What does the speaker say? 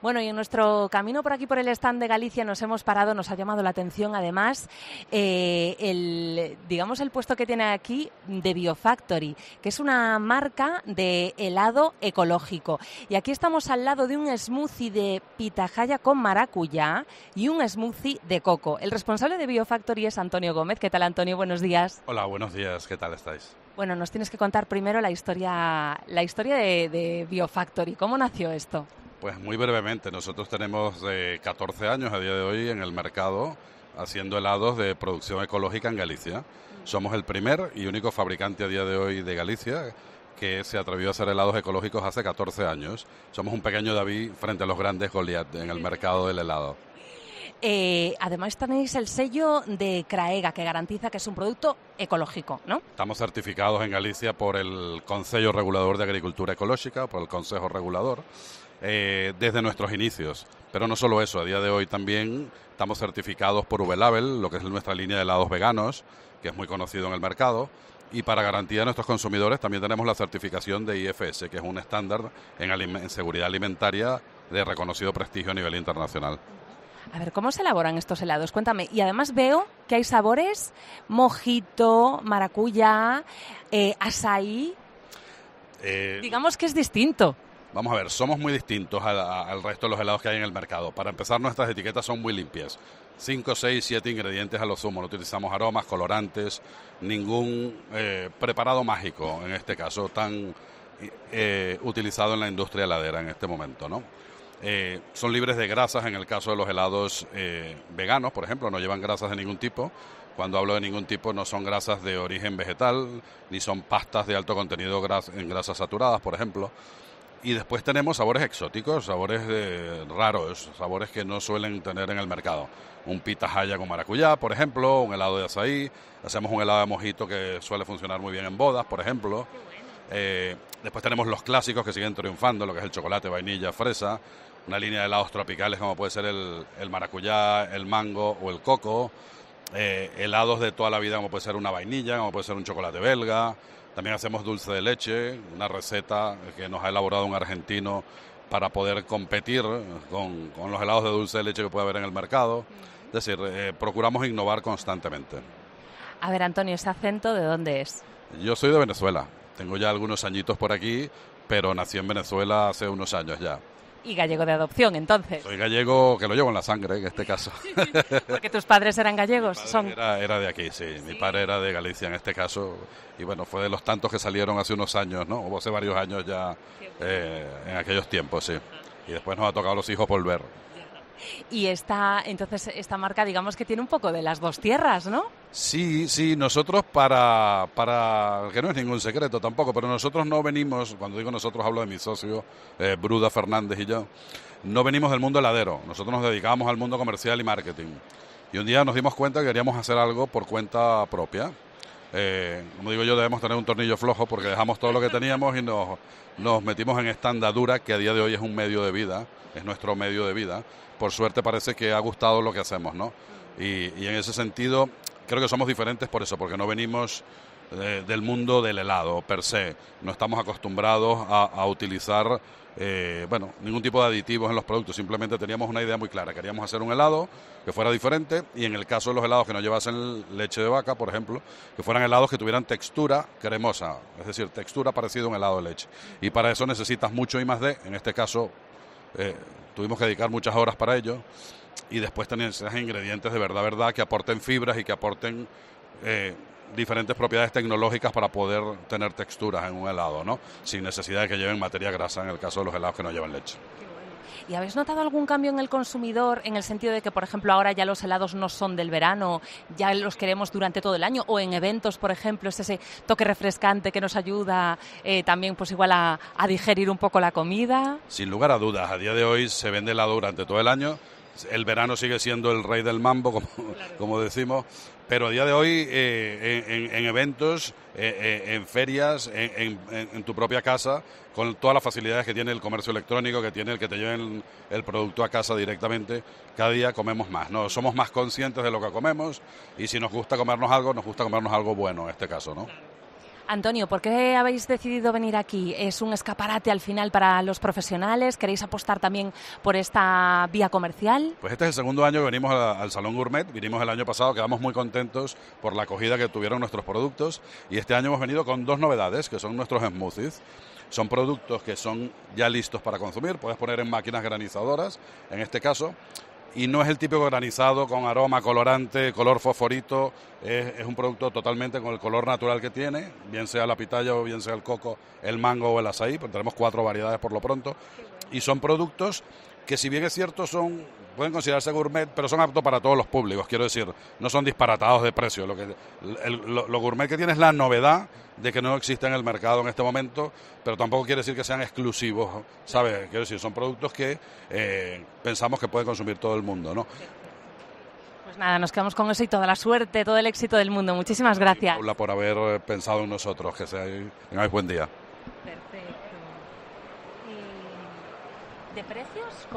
Bueno, y en nuestro camino por aquí, por el stand de Galicia, nos hemos parado, nos ha llamado la atención, además, el puesto que tiene aquí de Biofactory, que es una marca de helado ecológico. Y aquí estamos al lado de un smoothie de pitahaya con maracuyá y un smoothie de coco. El responsable de Biofactory es Antonio Gómez. ¿Qué tal, Antonio? Buenos días. Hola, buenos días. ¿Qué tal estáis? Bueno, nos tienes que contar primero la historia de Biofactory. ¿Cómo nació esto? Pues muy brevemente, nosotros tenemos 14 años a día de hoy en el mercado haciendo helados de producción ecológica en Galicia. Somos el primer y único fabricante a día de hoy de Galicia que se atrevió a hacer helados ecológicos hace 14 años. Somos un pequeño David frente a los grandes Goliat en el mercado del helado. Además tenéis el sello de CRAEGA, que garantiza que es un producto ecológico, ¿no? Estamos certificados en Galicia por el Consejo Regulador de Agricultura Ecológica, por el Consejo Regulador, desde nuestros inicios. Pero no solo eso, a día de hoy también estamos certificados por V-Label, lo que es nuestra línea de helados veganos, que es muy conocido en el mercado. Y para garantía de nuestros consumidores también tenemos la certificación de IFS, que es un estándar en seguridad alimentaria de reconocido prestigio a nivel internacional. A ver, ¿cómo se elaboran estos helados? Cuéntame. Y además veo que hay sabores mojito, maracuyá, azaí. Digamos que es distinto. Vamos a ver, somos muy distintos al resto de los helados que hay en el mercado. Para empezar, nuestras etiquetas son muy limpias. 5, 6, 7 ingredientes a lo sumo. No utilizamos aromas, colorantes, ningún preparado mágico, en este caso, tan utilizado en la industria heladera en este momento, ¿no? Son libres de grasas en el caso de los helados veganos, por ejemplo, no llevan grasas de ningún tipo. Cuando hablo de ningún tipo, no son grasas de origen vegetal, ni son pastas de alto contenido en grasas saturadas, por ejemplo. Y después tenemos sabores exóticos, sabores raros, sabores que no suelen tener en el mercado. Un pitahaya con maracuyá, por ejemplo, un helado de azaí. Hacemos un helado de mojito que suele funcionar muy bien en bodas, por ejemplo. Después tenemos los clásicos que siguen triunfando, lo que es el chocolate, vainilla, fresa. Una línea de helados tropicales como puede ser el maracuyá, el mango o el coco. Helados de toda la vida como puede ser una vainilla, como puede ser un chocolate belga. También hacemos dulce de leche, una receta que nos ha elaborado un argentino para poder competir con los helados de dulce de leche que puede haber en el mercado. Es decir, procuramos innovar constantemente. A ver, Antonio, ¿ese acento de dónde es? Yo soy de Venezuela. Tengo ya algunos añitos por aquí, pero nací en Venezuela hace unos años ya. Y gallego de adopción, entonces. Soy gallego, que lo llevo en la sangre, en este caso. Porque tus padres eran gallegos. Era de aquí, sí. Mi padre era de Galicia en este caso. Y bueno, fue de los tantos que salieron hace unos años, ¿no? O hace varios años ya, en aquellos tiempos, sí. Y después nos ha tocado a los hijos volver. Y esta marca, digamos que tiene un poco de las dos tierras, ¿no? Sí, nosotros para que no es ningún secreto tampoco, pero nosotros no venimos, cuando digo nosotros hablo de mi socio, Bruda Fernández y yo, no venimos del mundo heladero, nosotros nos dedicamos al mundo comercial y marketing. Y un día nos dimos cuenta que queríamos hacer algo por cuenta propia. Como digo yo, debemos tener un tornillo flojo porque dejamos todo lo que teníamos y nos metimos en esta andadura que a día de hoy es un medio de vida, es nuestro medio de vida. Por suerte parece que ha gustado lo que hacemos, ¿no? Y en ese sentido creo que somos diferentes por eso, porque no venimos del mundo del helado per se. No estamos acostumbrados a utilizar ningún tipo de aditivos en los productos. Simplemente teníamos una idea muy clara. Queríamos hacer un helado que fuera diferente y en el caso de los helados que no llevasen leche de vaca, por ejemplo, que fueran helados que tuvieran textura cremosa, es decir, textura parecida a un helado de leche. Y para eso necesitas mucho I+D, en este caso tuvimos que dedicar muchas horas para ello y después tener ingredientes de verdad que aporten fibras y que aporten diferentes propiedades tecnológicas para poder tener texturas en un helado, ¿no? Sin necesidad de que lleven materia grasa en el caso de los helados que no llevan leche. ¿Y habéis notado algún cambio en el consumidor en el sentido de que, por ejemplo, ahora ya los helados no son del verano, ya los queremos durante todo el año? O en eventos, por ejemplo, es ese toque refrescante que nos ayuda también pues igual a digerir un poco la comida. Sin lugar a dudas, a día de hoy se vende helado durante todo el año. El verano sigue siendo el rey del mambo, como decimos, pero a día de hoy en eventos, en ferias, en tu propia casa, con todas las facilidades que tiene el comercio electrónico, que tiene el que te lleven el producto a casa directamente, cada día comemos más, ¿no? Somos más conscientes de lo que comemos y si nos gusta comernos algo bueno en este caso, ¿no? Antonio, ¿por qué habéis decidido venir aquí? ¿Es un escaparate al final para los profesionales? ¿Queréis apostar también por esta vía comercial? Pues este es el segundo año que venimos al Salón Gourmet. Vinimos el año pasado, quedamos muy contentos por la acogida que tuvieron nuestros productos, y este año hemos venido con 2 novedades, que son nuestros smoothies. Son productos que son ya listos para consumir, puedes poner en máquinas granizadoras, en este caso, y no es el típico granizado con aroma, colorante, color fosforito. Es un producto totalmente con el color natural que tiene, bien sea la pitaya o bien sea el coco, el mango o el azaí, pues tenemos 4 variedades por lo pronto, y son productos que, si bien es cierto, pueden considerarse gourmet, pero son aptos para todos los públicos, quiero decir, no son disparatados de precio. Lo gourmet que tiene es la novedad de que no existe en el mercado en este momento, pero tampoco quiere decir que sean exclusivos, ¿sabes? Quiero decir, son productos que pensamos que puede consumir todo el mundo, ¿no? Pues nada, nos quedamos con eso y toda la suerte, todo el éxito del mundo. Muchísimas gracias. Paula, por haber pensado en nosotros, que tengáis buen día. Perfecto. ¿De precios?